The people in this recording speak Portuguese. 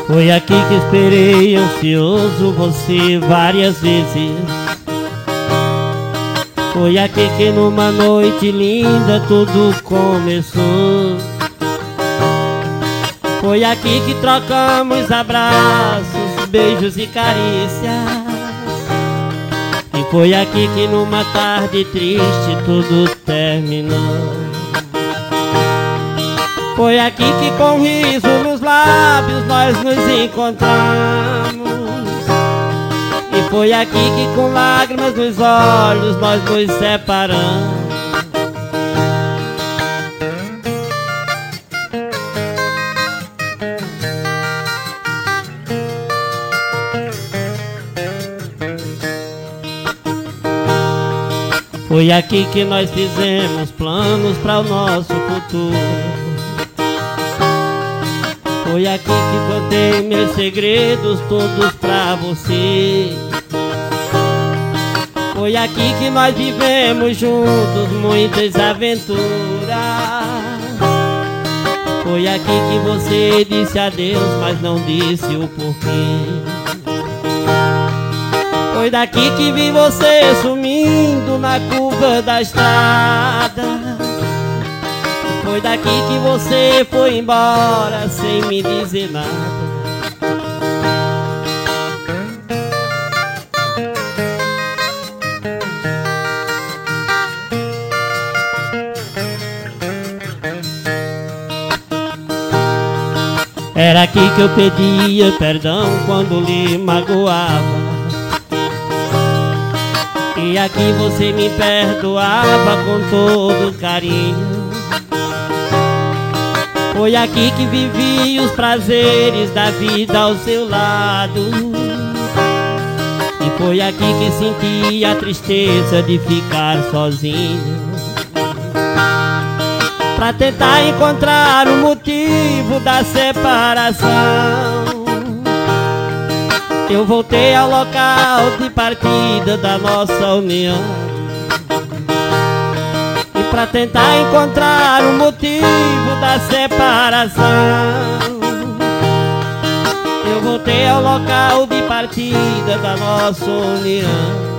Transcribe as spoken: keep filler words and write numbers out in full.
Foi aqui que esperei ansioso você várias vezes. Foi aqui que numa noite linda tudo começou. Foi aqui que trocamos abraços, beijos e carícias. E foi aqui que numa tarde triste tudo terminou. Foi aqui que com um riso nos lábios nós nos encontramos. E foi aqui que com lágrimas nos olhos nós nos separamos. Foi aqui que nós fizemos planos para o nosso futuro. Foi aqui que contei meus segredos todos pra você. Foi aqui que nós vivemos juntos muitas aventuras. Foi aqui que você disse adeus, mas não disse o porquê. Foi daqui que vi você sumindo na curva da estrada. Foi daqui que você foi embora sem me dizer nada. Era aqui que eu pedia perdão quando lhe magoava. E aqui você me perdoava com todo carinho. Foi aqui que vivi os prazeres da vida ao seu lado. E foi aqui que senti a tristeza de ficar sozinho. Pra tentar encontrar o motivo da separação, eu voltei ao local de partida da nossa união. E pra tentar encontrar o motivo da separação, eu voltei ao local de partida da nossa união.